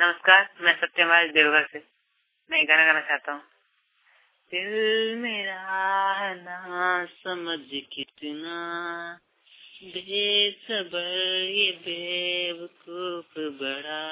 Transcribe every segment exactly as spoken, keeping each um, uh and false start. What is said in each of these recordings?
नमस्कार, मैं सत्यम देवघर से। मैं गाना गाना चाहता हूँ। दिल मेरा ना समझ कितना बेसबर ये बेवकूफ बड़ा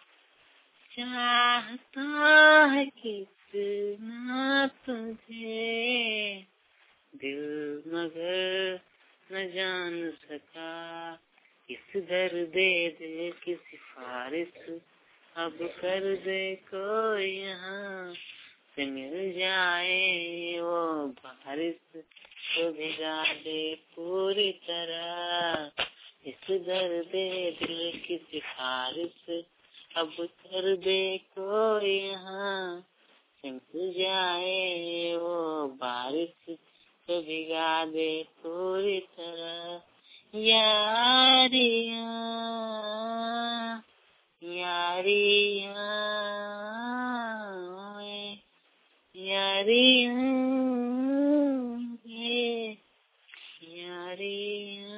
चाहता है कितना तुझे, दिल मगर न जान सका। इस दर्द दिल की सिफारिश अब कर दे कोई यहाँ से मिल जाए वो बारिश तो भिगा दे पूरी तरह। इस दर्द दिल की सिफारिश अब कर दे कोई यहाँ से मिल जाए वो बारिश तो भिगा दे पूरी तरह। यारियां यारियां यारियां यारियां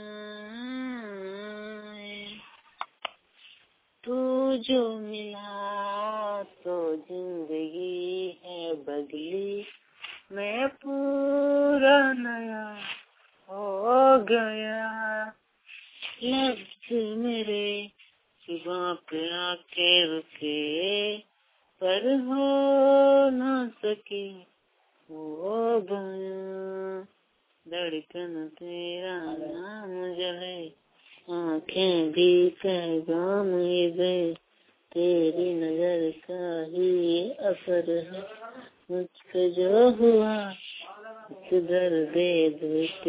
तू जो मिला तो जिंदगी है बदली, मैं पूरा नया हो गया। लफ्ज़ मेरे जुबां पे आके रुके पर हो न सके वो बयां। धड़कन तेरा नाम जले, आँखें भी पैगाम दे, तेरी नजर का ही असर है मुझ पे जो हुआ। किधर दे दिल की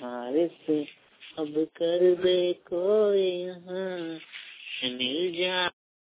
सिफारिश अब कर दे कोई यहाँ से मिल जा।